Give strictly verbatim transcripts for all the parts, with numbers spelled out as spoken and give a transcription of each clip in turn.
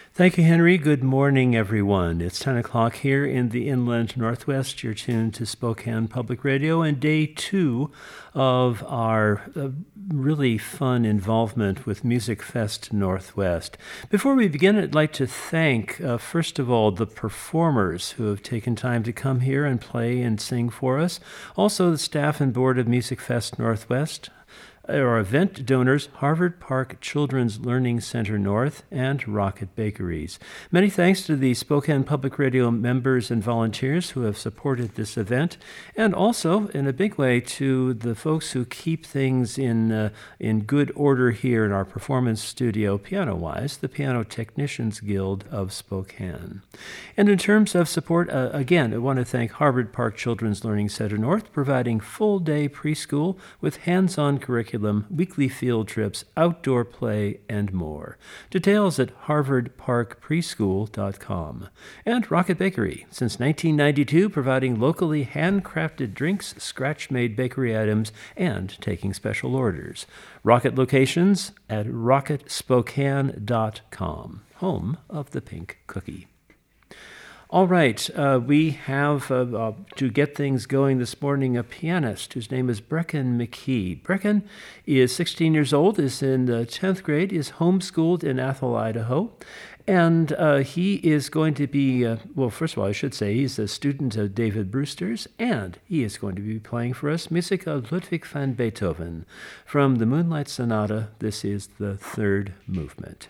Thank you, Henry. Good morning, everyone. It's ten o'clock here in the inland Northwest. You're tuned to Spokane Public Radio and day two of our uh, really fun involvement with Music Fest Northwest. Before we begin, I'd like to thank, uh, first of all, the performers who have taken time to come here and play and sing for us. Also, the staff and board of Music Fest Northwest. Our event donors, Harvard Park Children's Learning Center North and Rocket Bakeries. Many thanks to the Spokane Public Radio members and volunteers who have supported this event, and also, in a big way, to the folks who keep things in uh, in good order here in our performance studio, piano-wise, the Piano Technicians Guild of Spokane. And in terms of support, uh, again, I want to thank Harvard Park Children's Learning Center North, providing full-day preschool with hands-on curriculum, weekly field trips, outdoor play, and more. Details at harvard park preschool dot com. And Rocket Bakery, since nineteen ninety-two, providing locally handcrafted drinks, scratch-made bakery items, and taking special orders. Rocket locations at rocket spokane dot com, home of the pink cookie. All right, uh, we have, uh, uh, to get things going this morning, a pianist whose name is Brecken McKee. Brecken is sixteen years old, is in the tenth grade, is homeschooled in Athol, Idaho, and uh, he is going to be, uh, well, first of all, I should say he's a student of David Brewster's, and he is going to be playing for us music of Ludwig van Beethoven. From the Moonlight Sonata, this is the third movement.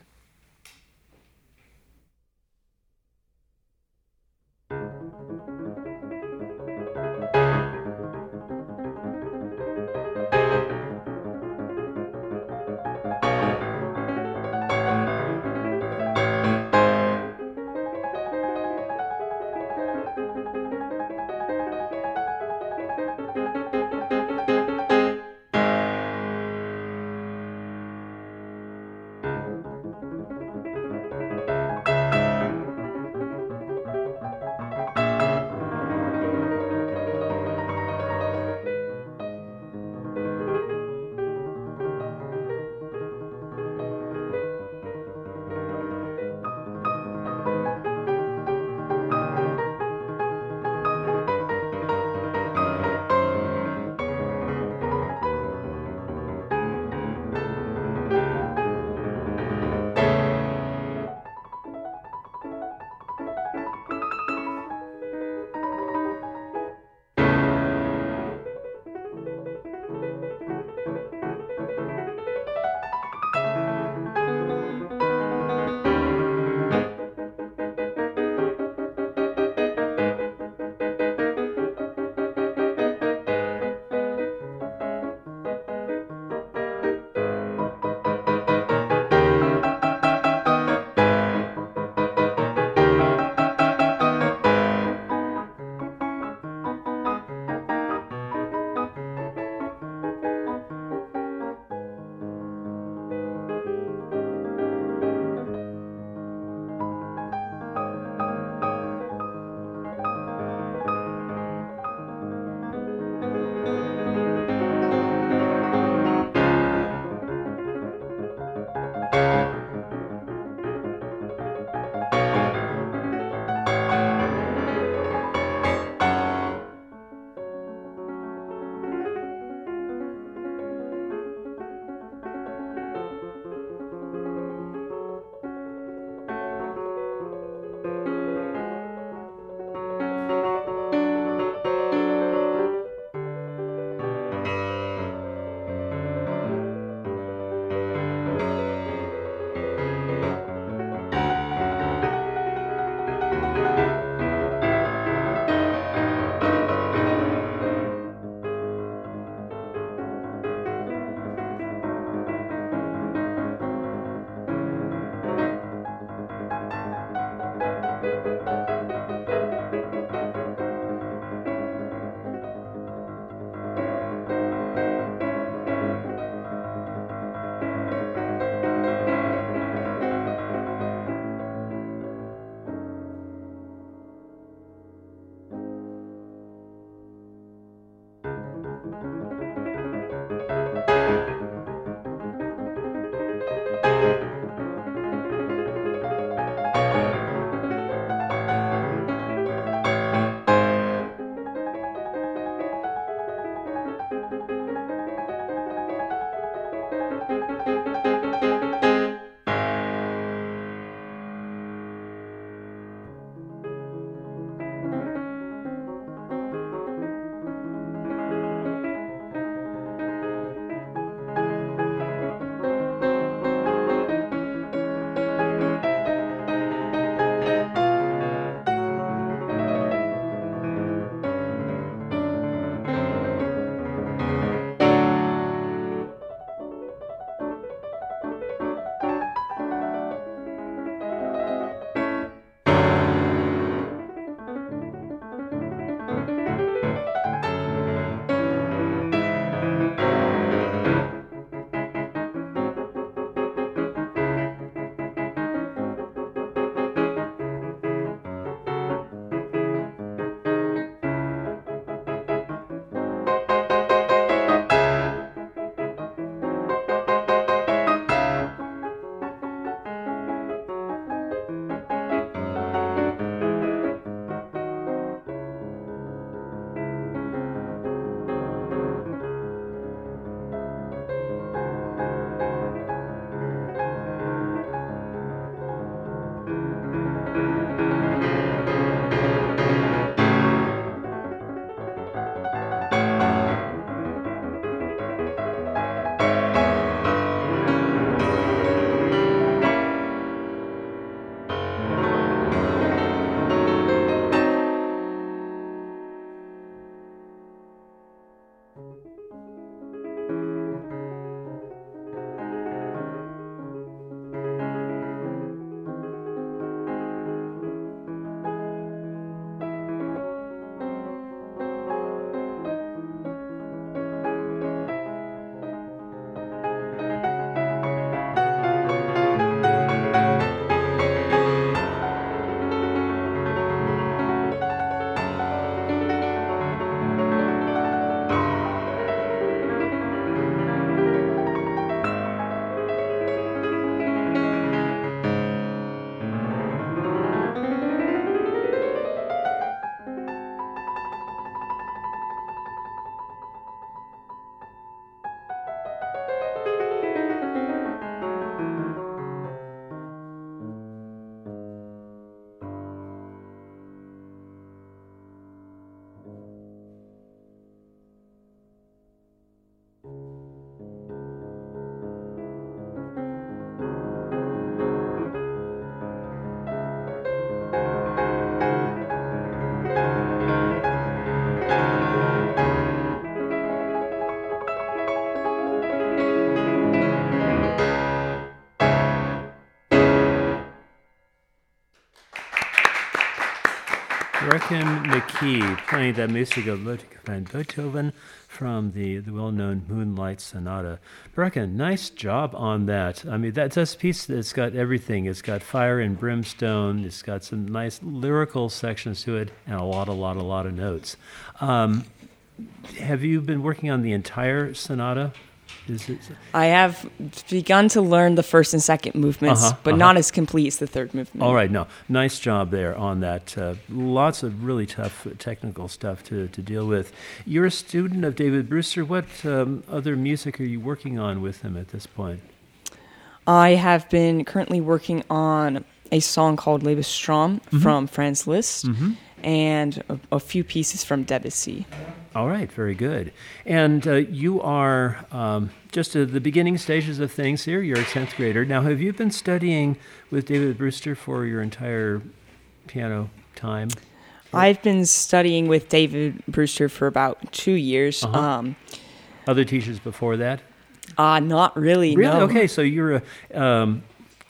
Breckin McKee playing that Music of Ludwig van Beethoven from the, the well-known Moonlight Sonata. Breckin, nice job on that. I mean, that's, that's a piece that's got everything. It's got fire and brimstone. It's got some nice lyrical sections to it and a lot, a lot, a lot of notes. Um, have you been working on the entire sonata? Is it... I have begun to learn the first and second movements, uh-huh, but uh-huh. not as complete as the third movement. All right, no, nice job there on that. Uh, lots of really tough technical stuff to, to deal with. You're a student of David Brewster. What um, other music are you working on with him at this point? I have been currently working on a song called Lebensstrom mm-hmm. from Franz Liszt mm-hmm. and a, a few pieces from Debussy. All right, very good. And uh, you are um, just at the beginning stages of things here. You're a tenth grader. Now, have you been studying with David Brewster for your entire piano time? I've been studying with David Brewster for about two years. Uh-huh. Um, Other teachers before that? Uh, not really, Really? no. Okay, so you're a... Um,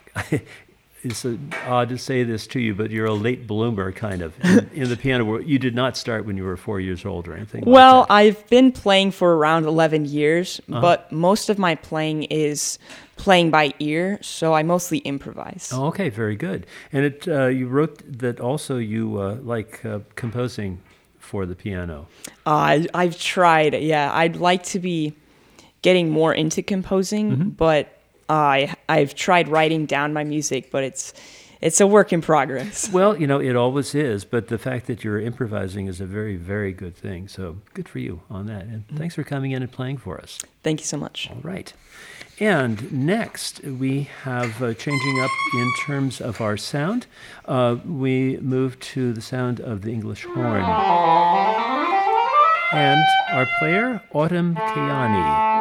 It's uh, odd to say this to you, but you're a late bloomer, kind of, in, in the piano world. You did not start when you were four years old or anything well, like that. I've been playing for around eleven years, uh-huh. but most of my playing is playing by ear, so I mostly improvise. Oh, okay, very good. And it uh, you wrote that also you uh, like uh, composing for the piano. Uh, I, I've tried, yeah. I'd like to be getting more into composing, mm-hmm. but... I I've tried writing down my music, but it's it's a work in progress. Well, you know, it always is, but the fact that you're improvising is a very, very good thing. So good for you on that. And mm-hmm. thanks for coming in and playing for us. Thank you so much. All right. And next, we have uh, changing up in terms of our sound. Uh, we move to the sound of the English horn. And our player, Autumn Kayani.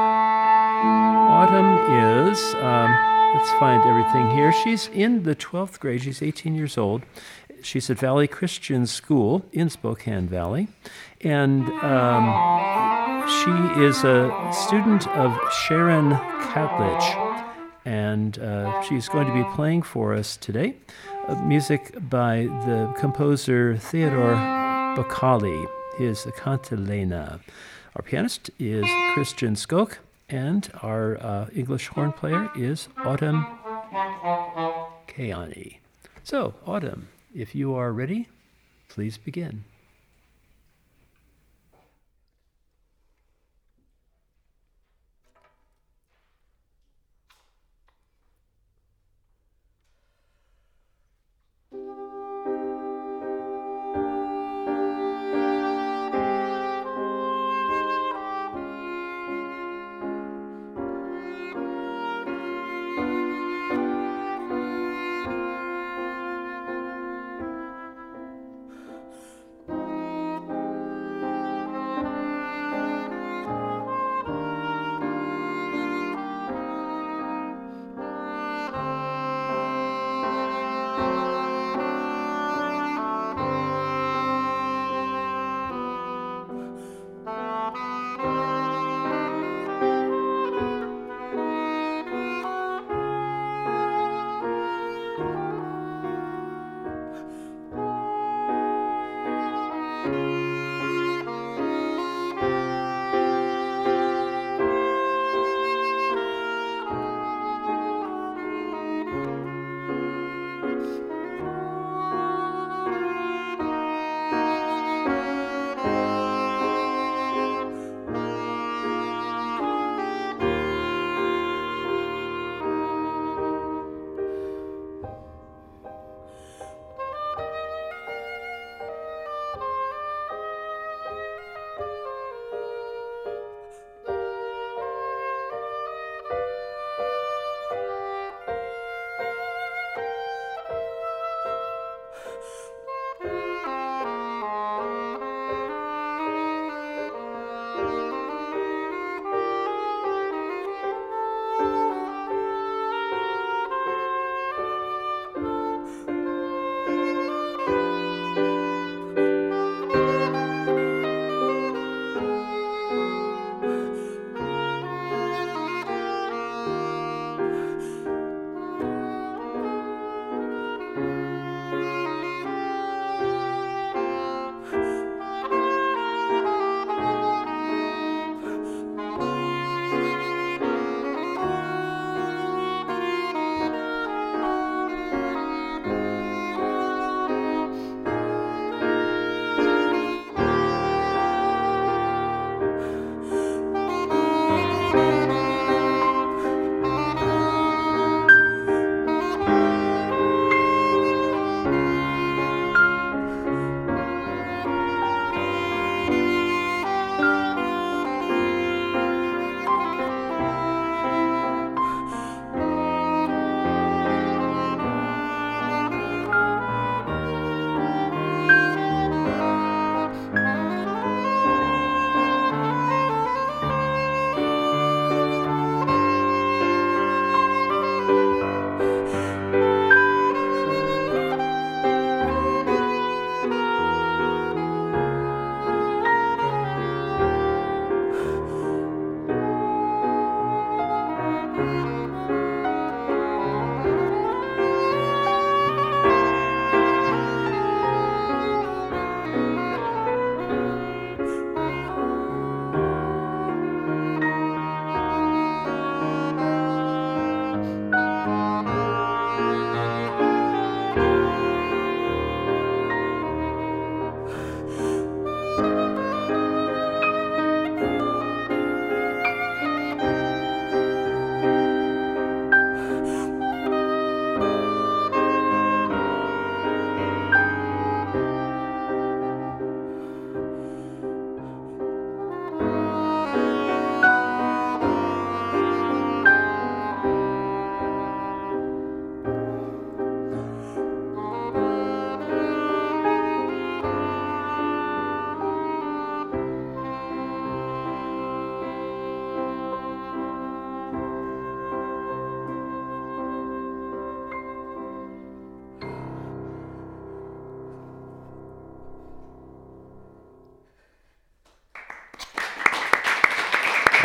Autumn is, um, let's find everything here. She's in the twelfth grade. She's eighteen years old. She's at Valley Christian School in Spokane Valley. And um, she is a student of Sharon Catlich. And uh, she's going to be playing for us today uh, music by the composer Theodore Boccali, his Cantilena. Our pianist is Christian Skok. And our uh, English horn player is Autumn Kayani. So, Autumn, if you are ready, please begin.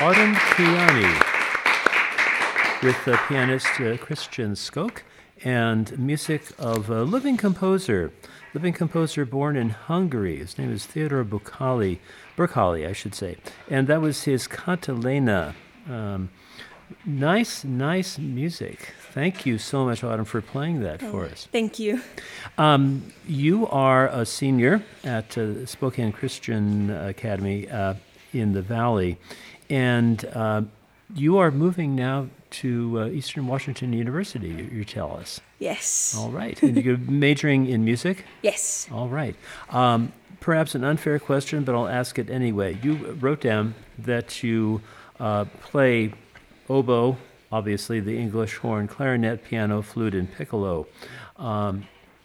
Autumn Kiani with uh, pianist uh, Christian Skok and music of a living composer, living composer born in Hungary. His name is Theodor Bukali, Burkali, I should say. And that was his Cantilena. Um, nice, nice music. Thank you so much, Autumn, for playing that oh, for us. Thank you. Um, you are a senior at uh, Spokane Christian Academy uh, in the Valley, and uh, you are moving now to uh, Eastern Washington University, you, you tell us. Yes. All right. And you're majoring in music? Yes. All right. Um, perhaps an unfair question, but I'll ask it anyway. You wrote down that you uh, play oboe, obviously the English horn, clarinet, piano, flute, and piccolo. Um,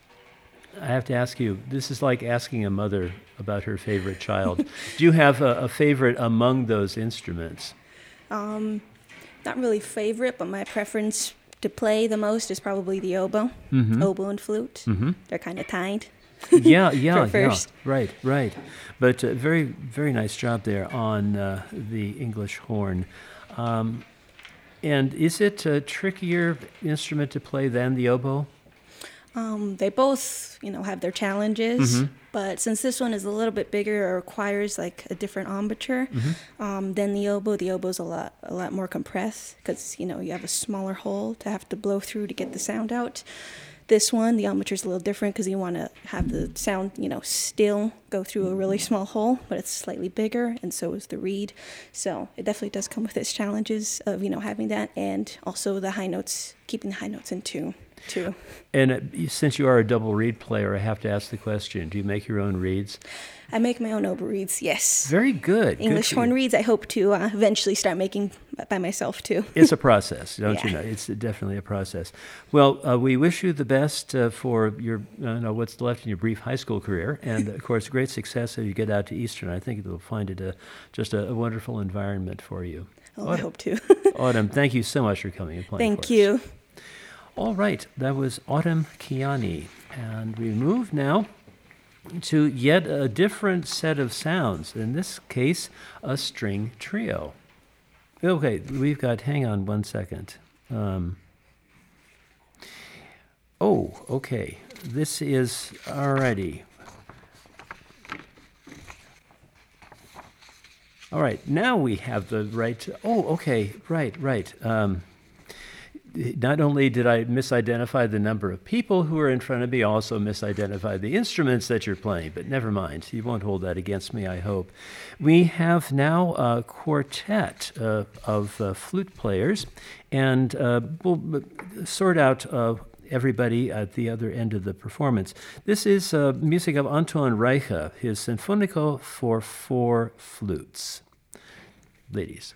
I have to ask you, this is like asking a mother about her favorite child. Do you have a, a favorite among those instruments? Um, not really favorite, but my preference to play the most is probably the oboe, mm-hmm. oboe and flute. Mm-hmm. They're kind of tied. Yeah, yeah, yeah. Right, right. But uh, very, very nice job there on uh, the English horn. Um, and is it a trickier instrument to play than the oboe? Um, they both, you know, have their challenges, mm-hmm. but since this one is a little bit bigger or requires like a different embouchure mm-hmm. um, than the oboe, the oboe's a lot, a lot more compressed because, you know, you have a smaller hole to have to blow through to get the sound out. This one, the embouchure's a little different because you want to have the sound, you know, still go through a really small hole, but it's slightly bigger, and so is the reed. So it definitely does come with its challenges of, you know, having that, and also the high notes, keeping the high notes in tune. Too. And uh, since you are a double reed player, I have to ask the question, do you make your own reeds? I make my own oboe reeds, yes. Very good. English good horn reeds I hope to uh, eventually start making by myself, too. It's a process, don't yeah. you know? It's definitely a process. Well, uh, we wish you the best uh, for your, uh, know, what's left in your brief high school career. And, of course, great success as you get out to Eastern. I think you'll find it a, just a, a wonderful environment for you. Oh, Autumn, I hope to. Autumn, thank you so much for coming and playing Thank for you. us. All right, that was Autumn Kiani. And we move now to yet a different set of sounds. In this case, a string trio. Okay, we've got, hang on one second. Um, oh, okay. This is, alrighty. All right, now we have the right, oh, okay, right, right. Um, Not only did I misidentify the number of people who are in front of me, I also misidentified the instruments that you're playing, but never mind. You won't hold that against me, I hope. We have now a quartet uh, of uh, flute players, and uh, we'll sort out uh, everybody at the other end of the performance. This is uh, music of Anton Reicha, his Sinfonico for four flutes. Ladies.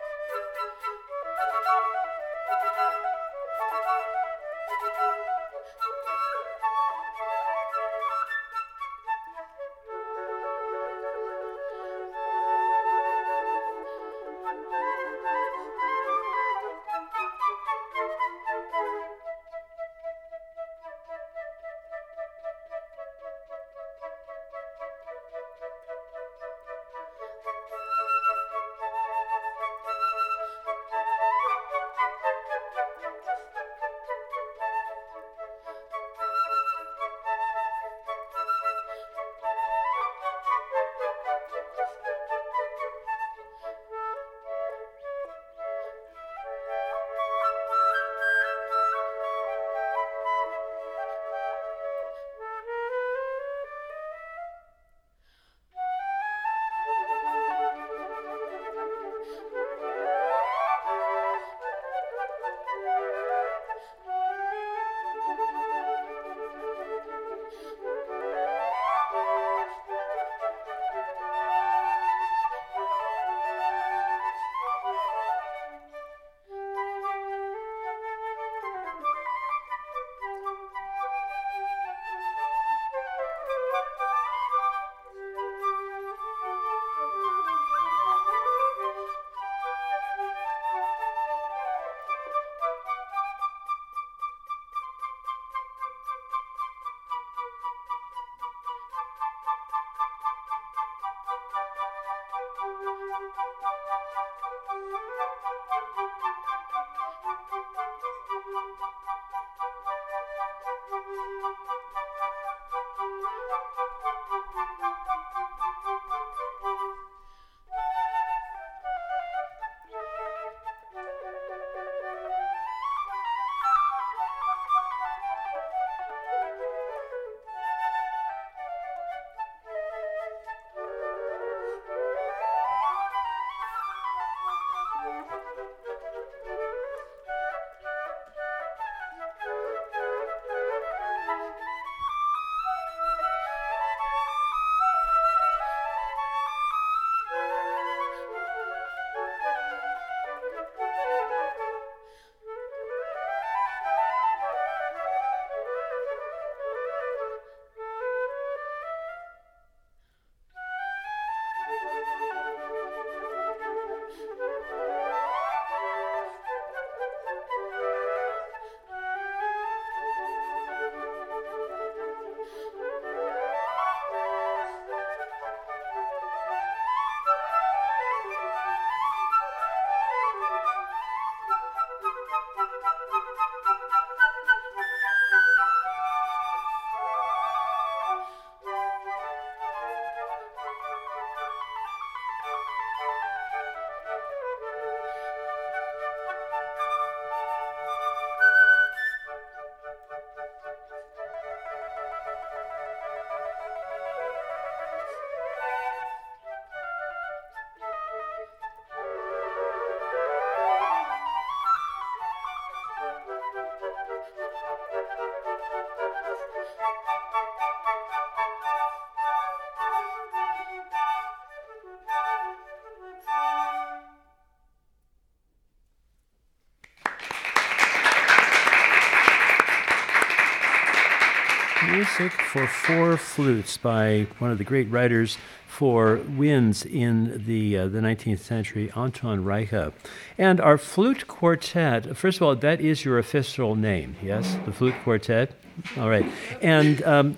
Music for Four Flutes by one of the great writers for winds in the uh, the nineteenth century, Anton Reicha. And our flute quartet, first of all, that is your official name, yes? The Flute Quartet? All right. And um,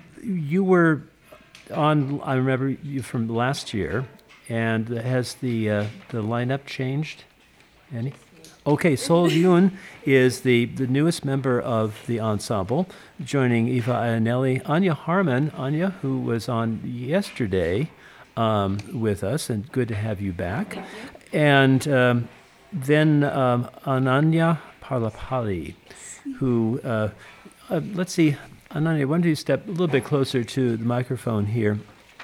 you were on, I remember you from last year, and has the uh, the lineup changed? Any? Okay, Sol Yun is the, the newest member of the ensemble, joining Eva Iannelli. Anya Harmon, Anya, who was on yesterday um, with us, and good to have you back. You. And um, then um, Ananya Parlapali, who, uh, uh, let's see, Ananya, why don't you step a little bit closer to the microphone here.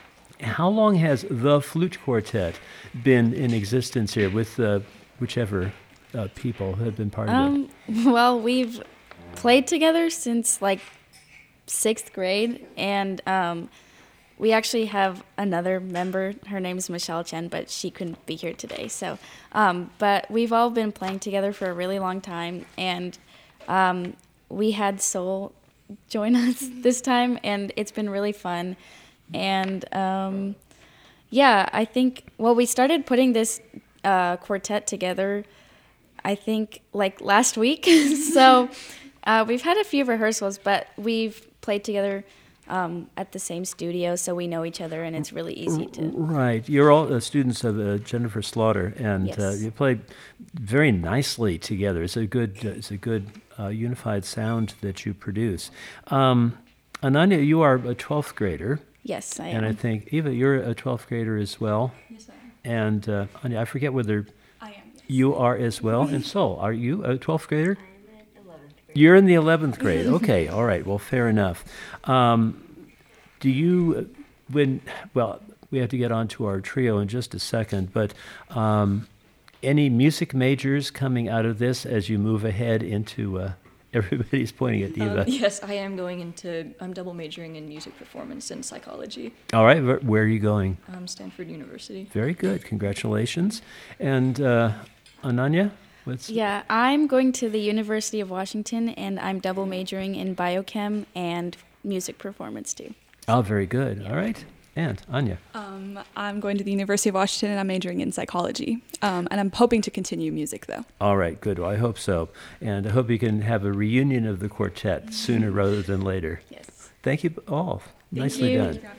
How long has the Flute Quartet been in existence here with uh, whichever Uh, people have been part um, of it? Well, we've played together since like sixth grade, and um, we actually have another member. Her name is Michelle Chen, but she couldn't be here today. So, um, but we've all been playing together for a really long time, and um, we had Soul join us this time, and it's been really fun. And um, yeah, I think, well, we started putting this uh, quartet together, I think, like last week. So uh, we've had a few rehearsals, but we've played together um, at the same studio, so we know each other, and it's really easy to... Right. You're all uh, students of uh, Jennifer Slaughter, and Yes. uh, you play very nicely together. It's a good, uh, it's a good uh, unified sound that you produce. Um, Ananya, you are a twelfth grader. Yes, I And am. I think, Eva, you're a twelfth grader as well. Yes, I am. And uh, Anya, I forget whether I am. Yes. you are as well. And Sol, are you a twelfth grader? You're in the eleventh grade. Okay, all right. Well, fair enough. Um, do you, when, well, we have to get on to our trio in just a second, but um, any music majors coming out of this as you move ahead into, uh, everybody's pointing at Eva. Um, yes, I am going into, I'm double majoring in music performance and psychology, All right, where, where are you going? um, Stanford University. Very good. Congratulations. And uh, Ananya, what's Yeah, I'm going to the University of Washington, and I'm double majoring in biochem and music performance too. Oh, very good. All right. And Anya. Um, I'm going to the University of Washington, and I'm majoring in psychology. Um, and I'm hoping to continue music, though. All right, good. Well, I hope so. And I hope you can have a reunion of the quartet sooner rather than later. Yes. Thank you all. Thank Nicely you. done.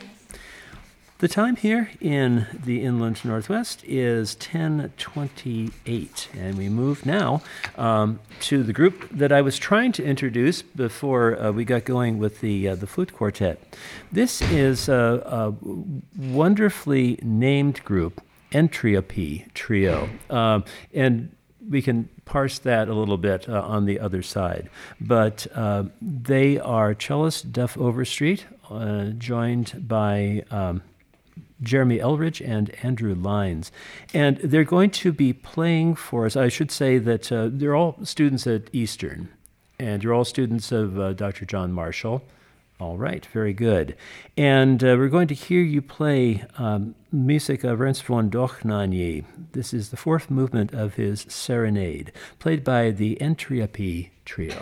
The time here in the Inland Northwest is ten twenty-eight, and we move now um, to the group that I was trying to introduce before uh, we got going with the uh, the flute quartet. This is a, a wonderfully named group, Entriope Trio, um, and we can parse that a little bit uh, on the other side. But uh, they are cellist Duff Overstreet, uh, joined by um, Jeremy Elridge and Andrew Lines. And they're going to be playing for us. I should say that uh, they're all students at Eastern, and you're all students of uh, Doctor John Marshall. All right, very good. And uh, we're going to hear you play um, Music of Ernst von Dochnanyi. This is the fourth movement of his Serenade, played by the Entriope Trio.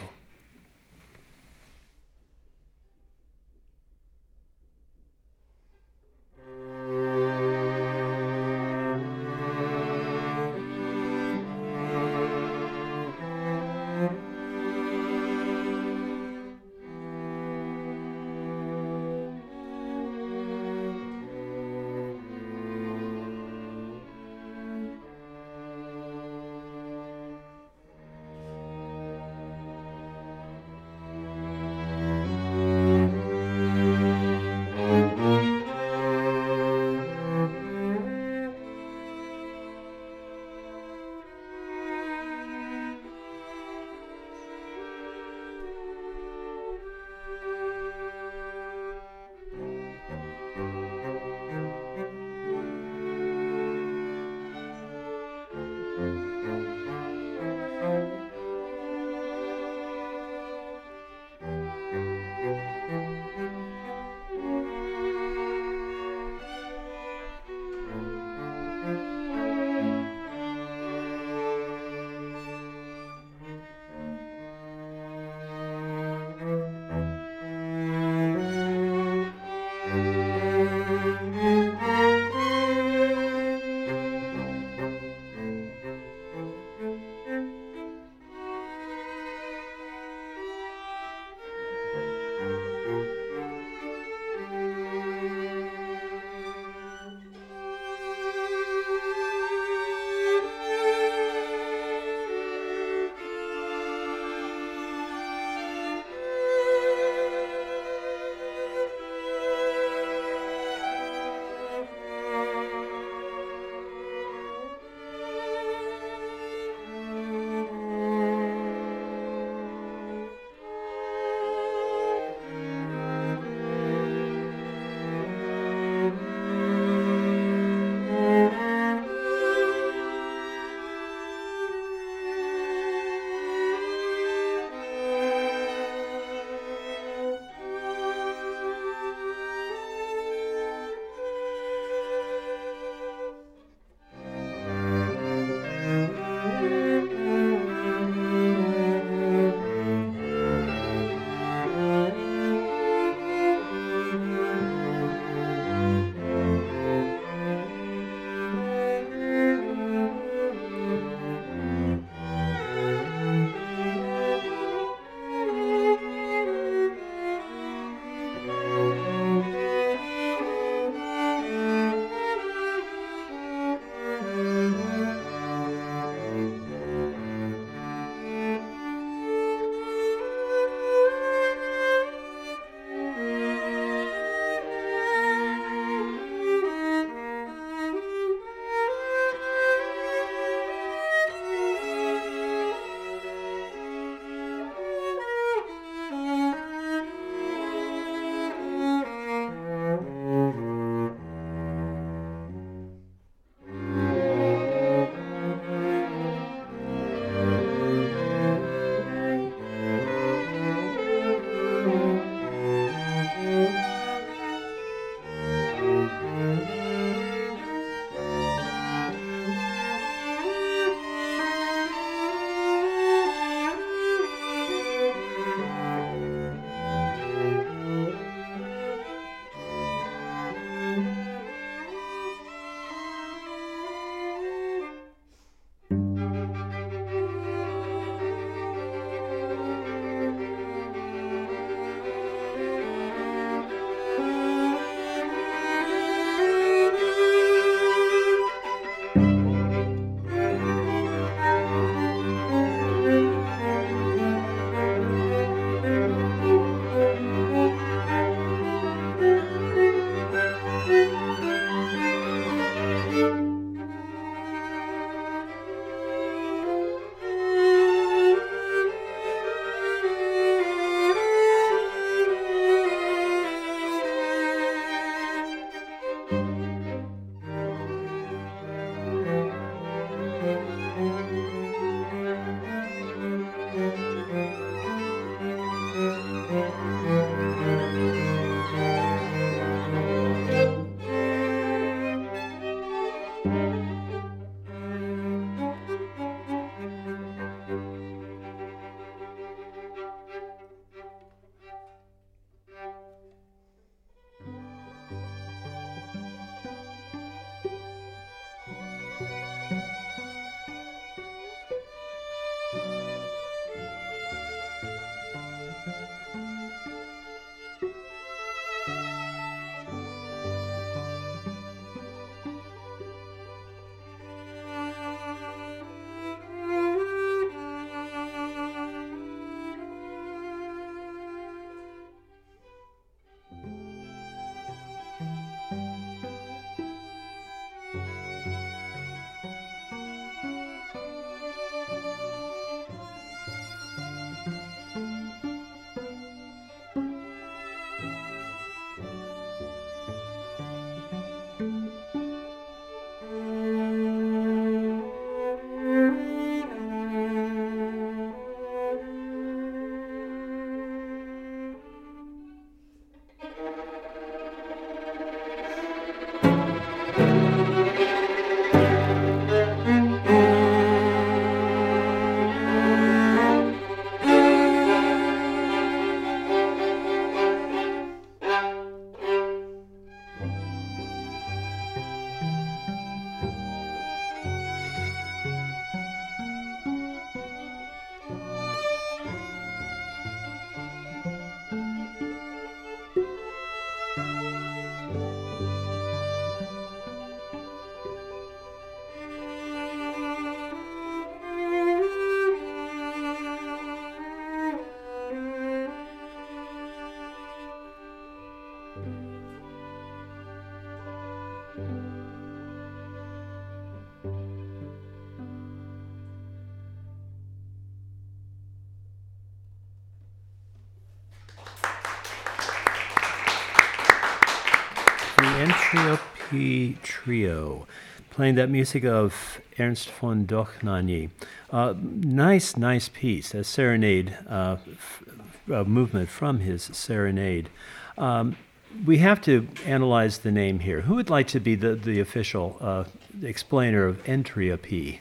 Entriope Trio, playing that music of Ernst von Dohnanyi. Uh, nice, nice piece, a serenade, uh, f- a movement from his serenade. Um, we have to analyze the name here. Who would like to be the, the official uh, explainer of Entriope?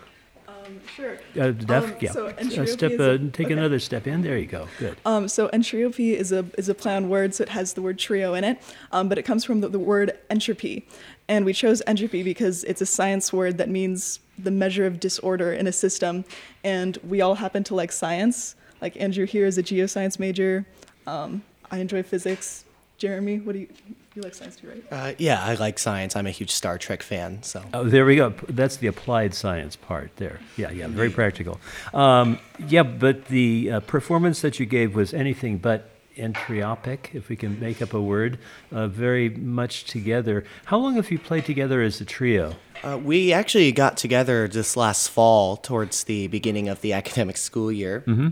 Um, sure. Uh, def- Um, yeah. so Uh, entropy step, is uh, a- take okay. another step in. There you go. Good. Um, so entropy is a is a play on words, so it has the word trio in it, um, but it comes from the, the word entropy, and we chose entropy because it's a science word that means the measure of disorder in a system, and we all happen to like science. Like Andrew here is a geoscience major. Um, I enjoy physics. Jeremy, what do you you like science too, right? Uh, yeah, I like science. I'm a huge Star Trek fan, so. Oh, there we go. That's the applied science part there. Yeah, yeah, very practical. Um, yeah, but the uh, performance that you gave was anything but entriopic, if we can make up a word, uh, very much together. How long have you played together as a trio? Uh, we actually got together this last fall towards the beginning of the academic school year. Mm-hmm.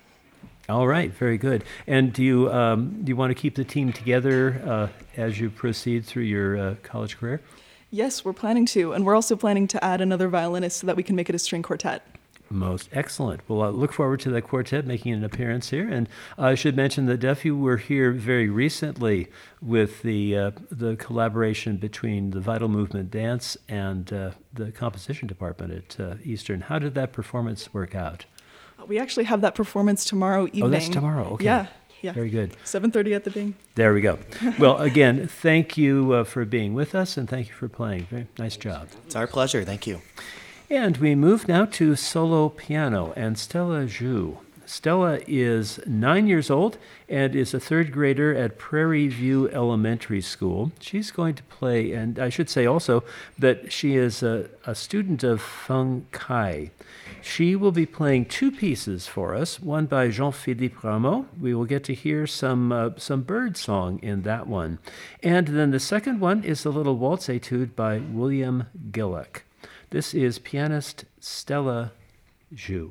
All right, very good. And do you um, do you want to keep the team together uh, as you proceed through your uh, college career? Yes, we're planning to, and we're also planning to add another violinist so that we can make it a string quartet. Most excellent. Well, I look forward to that quartet making an appearance here. And I should mention that Duff, you were here very recently with the uh, the collaboration between the Vital Movement Dance and uh, the composition department at uh, Eastern. How did that performance work out? We actually have that performance tomorrow evening. Oh, that's tomorrow. Okay. Yeah, yeah. Very good. seven thirty at the Bing. There we go. Well, again, thank you uh, for being with us, and thank you for playing. Very nice job. It's our pleasure. Thank you. And we move now to solo piano and Stella Zhu. Stella is nine years old and is a third grader at Prairie View Elementary School. She's going to play, and I should say also that she is a, a student of Feng Kai. She will be playing two pieces for us, one by Jean-Philippe Rameau. We will get to hear some uh, some bird song in that one. And then the second one is a little waltz etude by William Gillick. This is pianist Stella Zhu.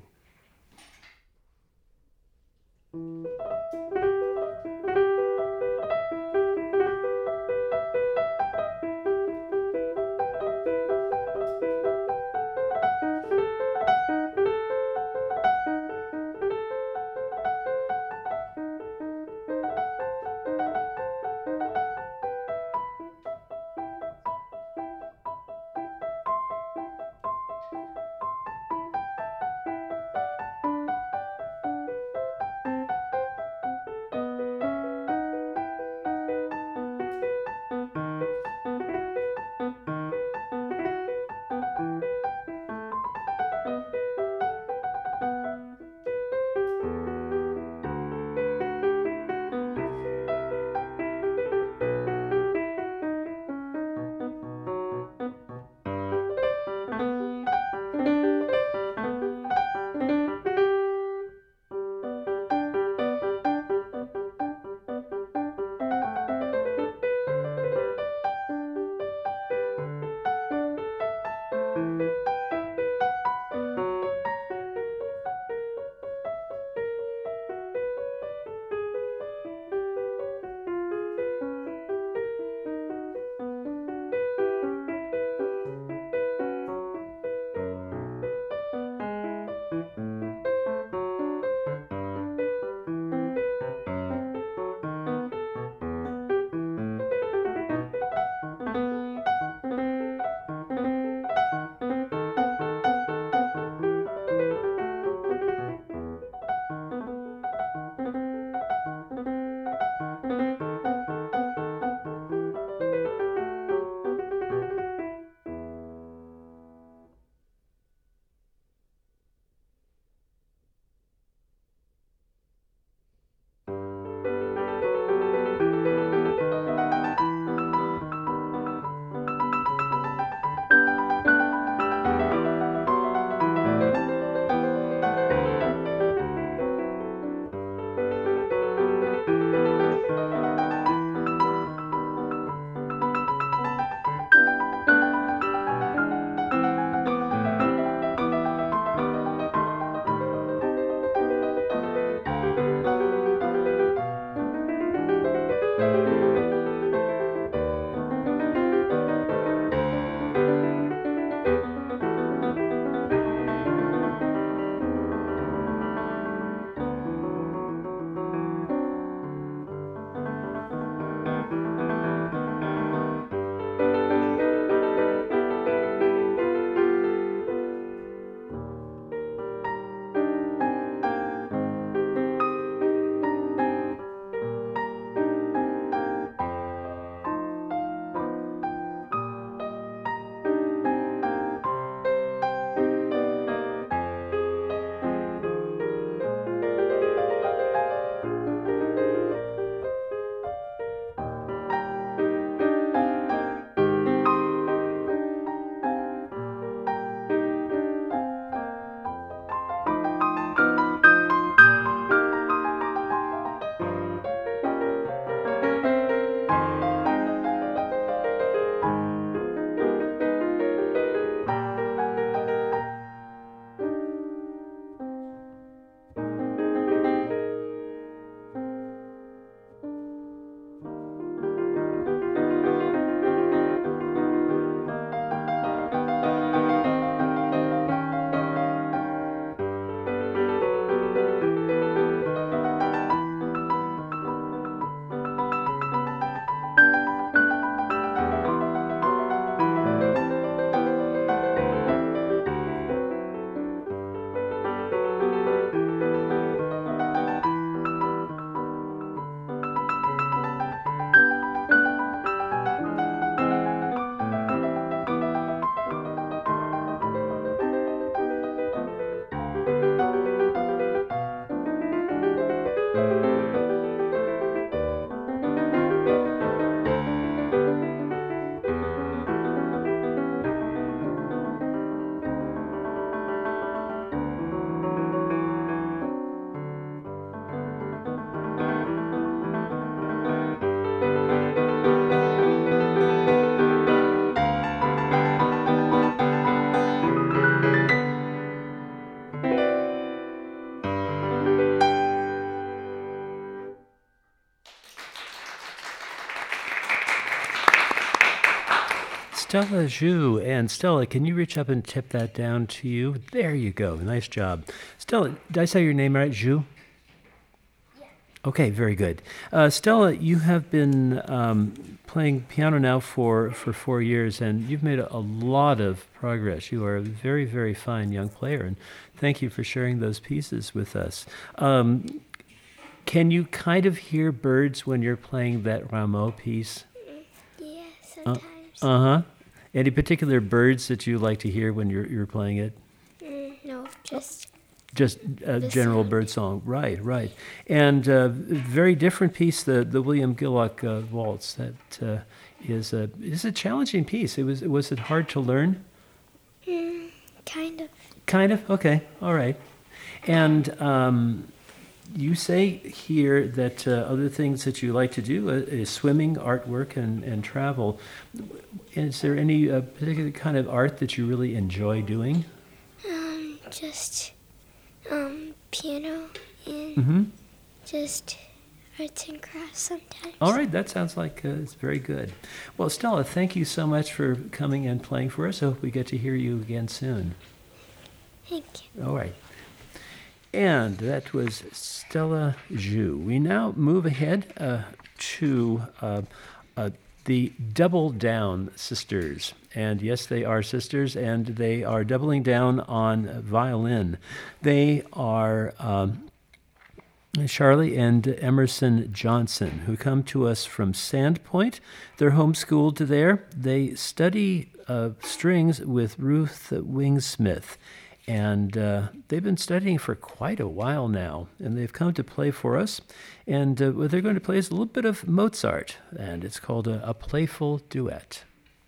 Stella Zhu. And Stella, can you reach up and tip that down to you? There you go. Nice job. Stella, did I say your name right? Zhu? Yeah. Okay, very good. Uh, Stella, you have been um, playing piano now for, for four years, and you've made a, a lot of progress. You are a very, very fine young player, and thank you for sharing those pieces with us. Um, Can you kind of hear birds when you're playing that Rameau piece? Yeah, sometimes. Uh, uh-huh. Any particular birds that you like to hear when you're you're playing it? Mm, no, just Just a general sound. bird song. Right, right. And uh, very different piece, the the William Gillock uh, waltz. That uh, is a is a challenging piece. It was was it hard to learn? Mm, kind of. Kind of. Okay. All right. And um, you say here that uh, other things that you like to do uh, is swimming, artwork, and, and travel. Is there any uh, particular kind of art that you really enjoy doing? Um, just um piano and Mm-hmm. just arts and crafts sometimes. All right, that sounds like uh, it's very good. Well, Stella, thank you so much for coming and playing for us. I hope we get to hear you again soon. Thank you. All right. And that was Stella Zhu. We now move ahead uh, to uh, uh, the Double Down Sisters. And yes, they are sisters, and they are doubling down on violin. They are um, Charlie and Emerson Johnson, who come to us from Sandpoint. They're homeschooled there. They study uh, strings with Ruth Wingsmith. And uh, they've been studying for quite a while now, and they've come to play for us. And uh, what they're going to play is a little bit of Mozart, and it's called a, a Playful Duet.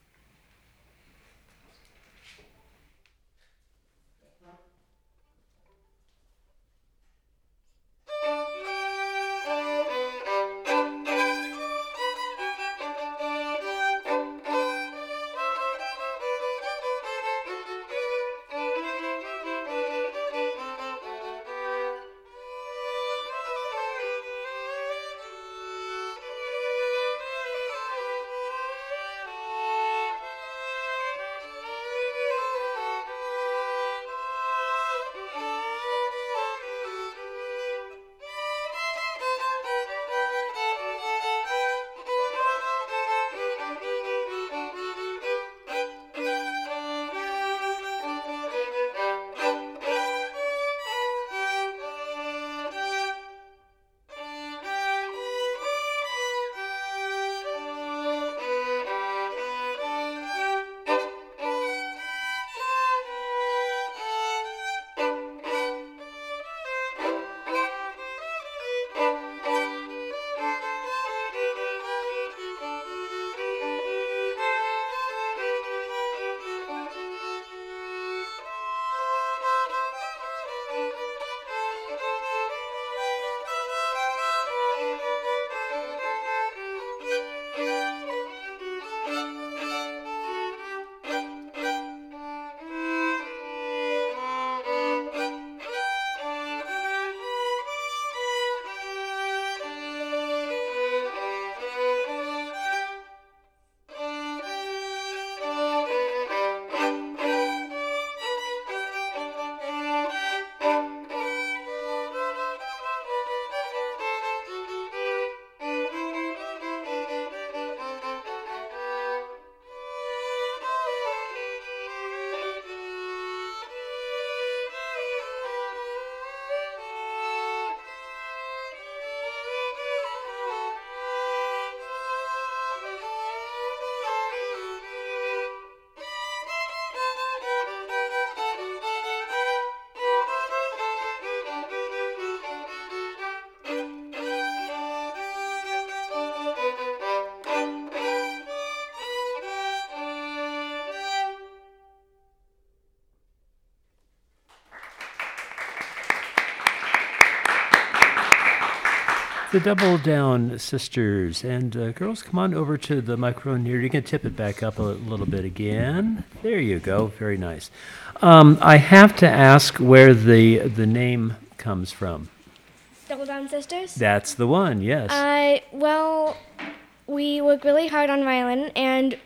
The Double Down Sisters. And uh, girls, come on over to the microphone here. You can tip it back up a little bit again. There you go. Very nice. Um, I have to ask where the the name comes from. Double Down Sisters? That's the one, yes. Uh, well, we work really hard on violin, and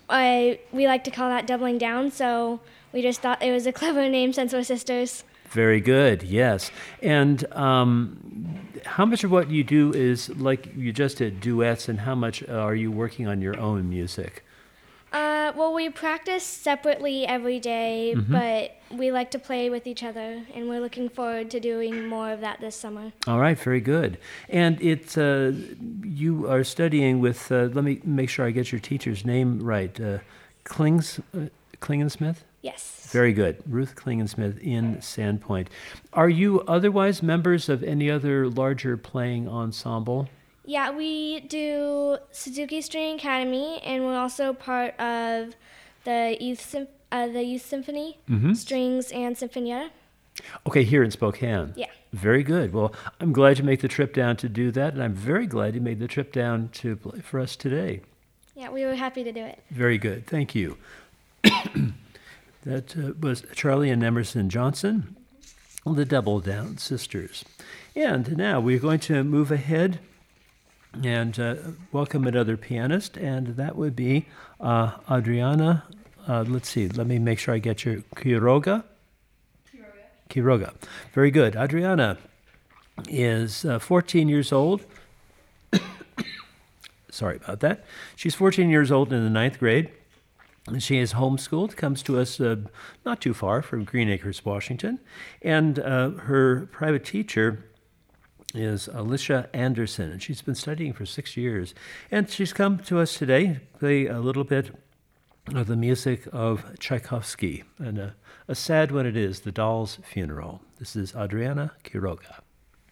I we like to call that doubling down. So we just thought it was a clever name since we're sisters. Very good, yes. And um, how much of what you do is, like you just did, duets, and how much are you working on your own music? Uh, well, we practice separately every day, Mhm. but we like to play with each other, and we're looking forward to doing more of that this summer. All right, very good. And it's uh, you are studying with, uh, let me make sure I get your teacher's name right, uh, Klings, uh, Klingensmith? Yes. Very good. Ruth Klingensmith in Sandpoint. Are you otherwise members of any other larger playing ensemble? Yeah, we do Suzuki String Academy, and we're also part of the youth Sym- uh, the youth symphony, Mhm. strings and sinfonietta. Okay, here in Spokane. Yeah. Very good. Well, I'm glad you made the trip down to do that, and I'm very glad you made the trip down to play for us today. Yeah, we were happy to do it. Very good. Thank you. That uh, was Charlie and Emerson Johnson, the Double Down Sisters. And now we're going to move ahead and uh, welcome another pianist, and that would be uh, Adriana. Uh, let's see, let me make sure I get your Quiroga. Quiroga. Quiroga. Very good. Adriana is uh, fourteen years old. Sorry about that. She's fourteen years old in the ninth grade. And she is homeschooled, comes to us uh, not too far from Green Acres, Washington. And uh, her private teacher is Alicia Anderson, and she's been studying for six years. And she's come to us today to play a little bit of the music of Tchaikovsky, and a, a sad one it is, The Doll's Funeral. This is Adriana Quiroga.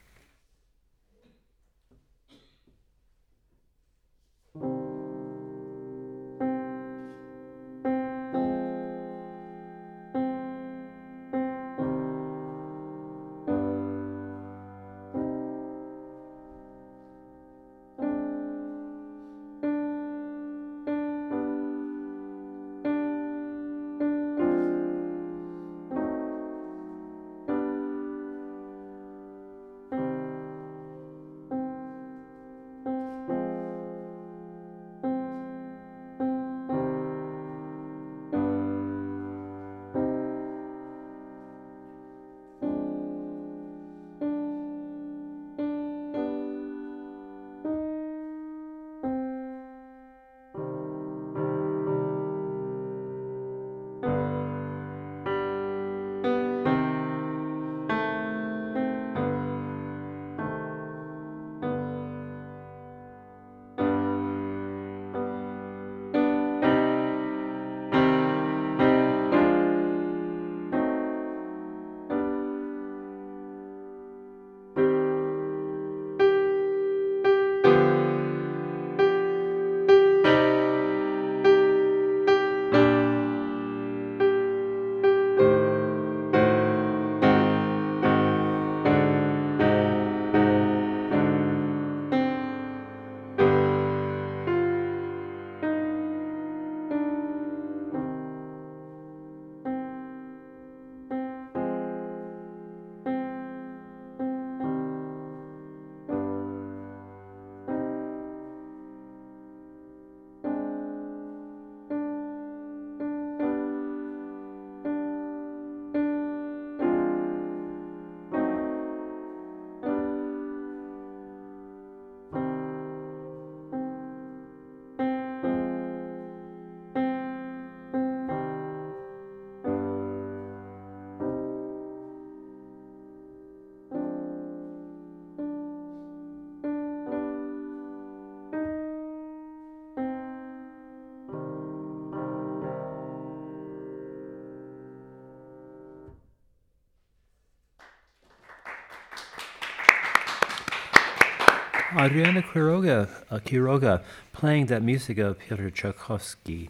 Adriana Quiroga, uh, Quiroga playing that music of Pyotr Tchaikovsky.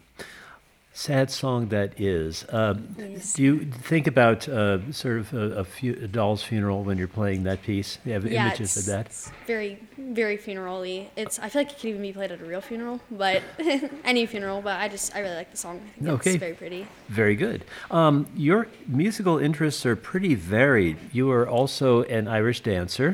Sad song that is. Um, Yes. Do you think about uh, sort of a, a, fu- a doll's funeral when you're playing that piece? You have Yeah, images it's, of that? it's very, very funeral-y. It's, I feel like it could even be played at a real funeral, but any funeral, but I just, I really like the song. I think Okay. It's very pretty. Very good. Um, your musical interests are pretty varied. You are also an Irish dancer. Yeah,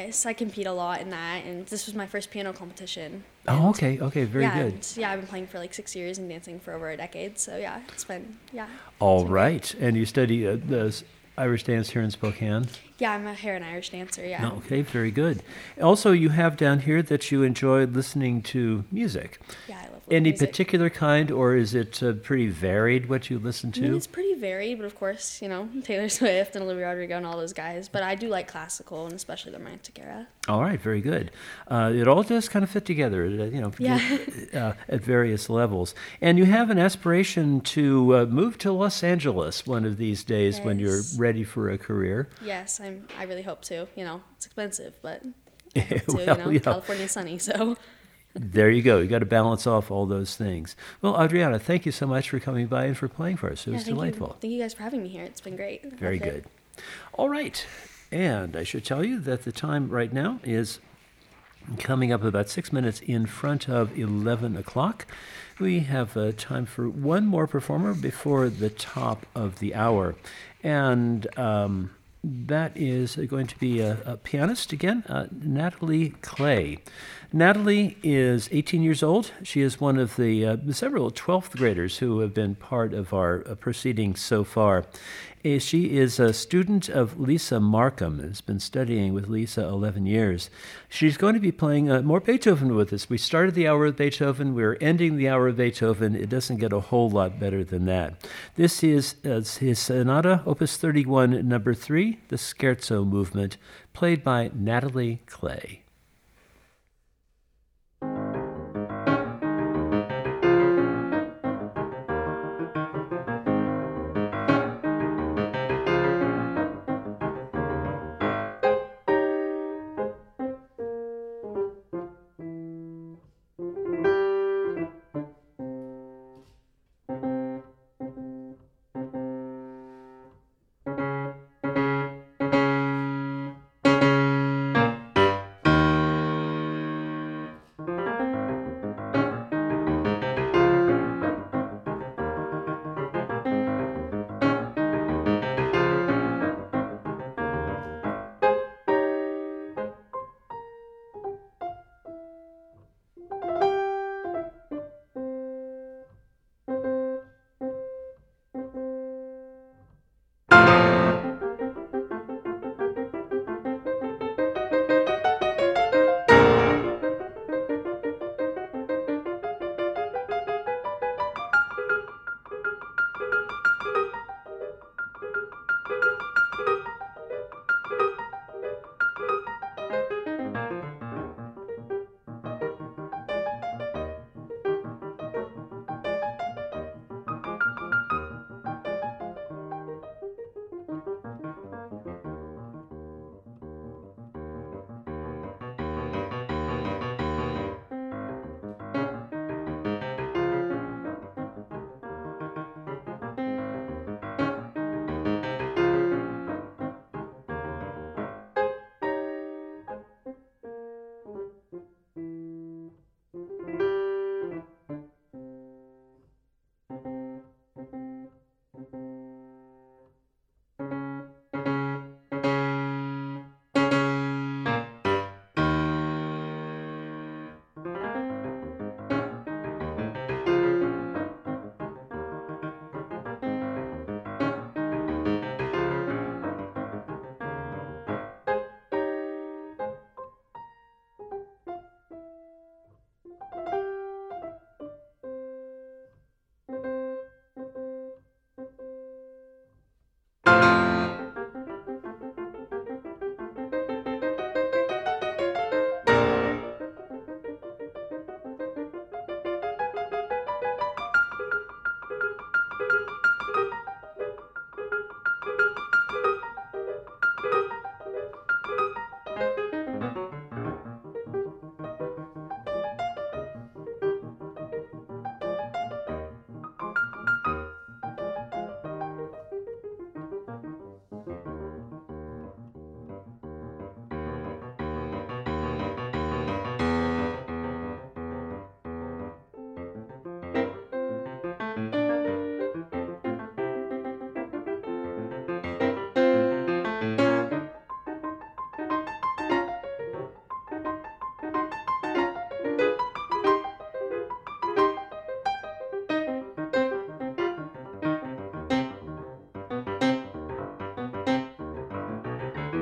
voice. I compete a lot in that, and this was my first piano competition. Oh, okay, okay, very yeah, good. And, yeah, I've been playing for like six years and dancing for over a decade. So yeah, it's been yeah. All right, and you study uh, the Irish dance here in Spokane? Yeah, I'm a hair and Irish dancer. Yeah. Okay, very good. Also, you have down here that you enjoy listening to music. Yeah, I love Any music. particular kind, or is it uh, pretty varied what you listen to? I mean, it's pretty varied, but of course, you know, Taylor Swift and Olivia Rodrigo and all those guys. But I do like classical, and especially the Romantic era. All right, very good. Uh, it all does kind of fit together, uh, you know, Yeah. uh, at various levels. And you have an aspiration to uh, move to Los Angeles one of these days when you're Yes. ready for a career. Yes, I'm. I really hope to. You know, it's expensive, but I hope to. Well, you know, yeah. California's sunny, so. There you go. You got to balance off all those things. Well, Adriana, thank you so much for coming by and for playing for us. It Yeah, was thank delightful. You. Thank you guys for having me here. It's been great. Very Loved it. good. All right. And I should tell you that the time right now is coming up about six minutes in front of eleven o'clock. We have uh, time for one more performer before the top of the hour. And um, that is going to be a, a pianist again, uh, Natalie Clay. Natalie is eighteen years old. She is one of the uh, several twelfth graders who have been part of our uh, proceedings so far. Uh, She is a student of Lisa Markham and has been studying with Lisa eleven years. She's going to be playing uh, more Beethoven with us. We started the hour with Beethoven. We're ending the hour with Beethoven. It doesn't get a whole lot better than that. This is uh, his Sonata, Opus thirty-one, number three, the Scherzo movement, played by Natalie Clay.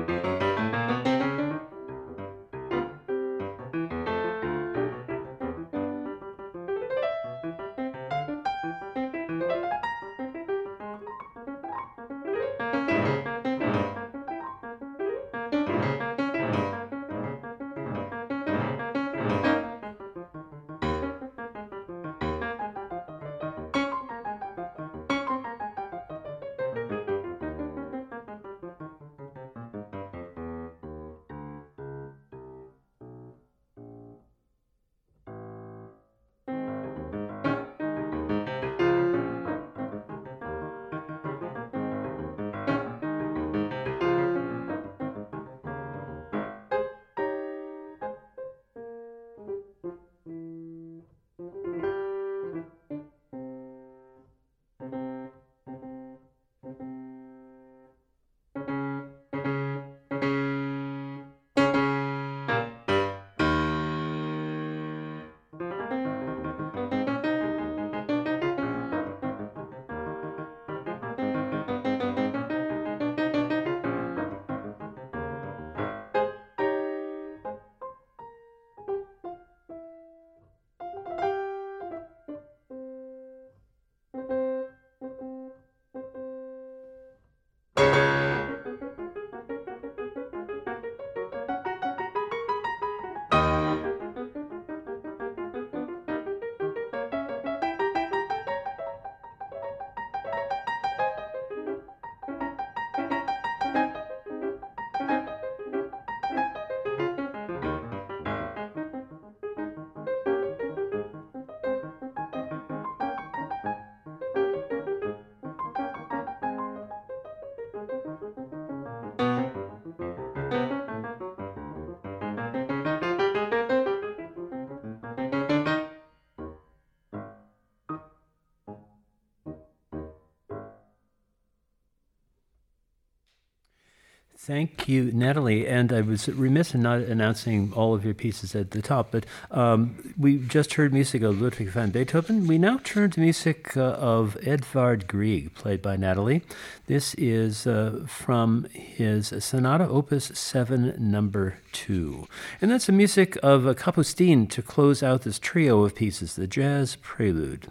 Thank you, Natalie. And I was remiss in not announcing all of your pieces at the top, but um, we just heard music of Ludwig van Beethoven. We now turn to music uh, of Edvard Grieg, played by Natalie. This is uh, from his Sonata Opus seven, number two. And that's the music of uh, Kapustin to close out this trio of pieces, the Jazz Prelude.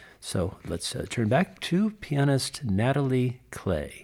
So let's uh, turn back to pianist Natalie Clay.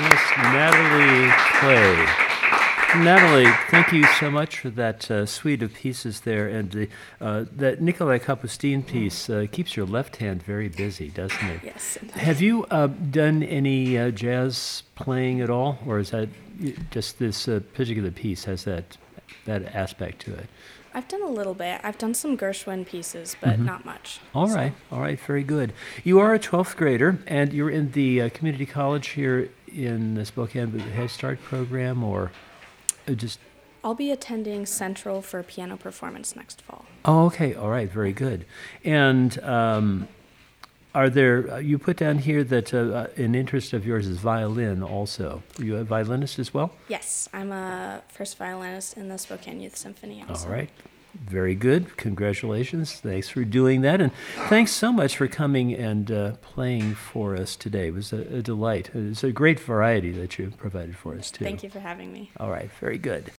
pianist Natalie Clay. Natalie, thank you so much for that uh, suite of pieces there. And the, uh, that Nikolai Kapustin piece uh, keeps your left hand very busy, doesn't it? Yes. Have you uh, done any uh, jazz playing at all? Or is that just this uh, particular piece has that, that aspect to it? I've done a little bit. I've done some Gershwin pieces, but Mm-hmm. not much. All so. right, all right, very good. You are a twelfth grader, and you're in the uh, community college here in uh, Spokane, the Head Start program, or uh, just... I'll be attending Central for piano performance next fall. Oh, okay, all right, very good. And um, are there, uh, you put down here that uh, uh, an interest of yours is violin also. Are you a violinist as well? Yes, I'm a first violinist in the Spokane Youth Symphony also. All right. Very good. Congratulations. Thanks for doing that. And thanks so much for coming and uh, playing for us today. It was a, a delight. It's a great variety that you provided for us, too. Thank you for having me. All right. Very good.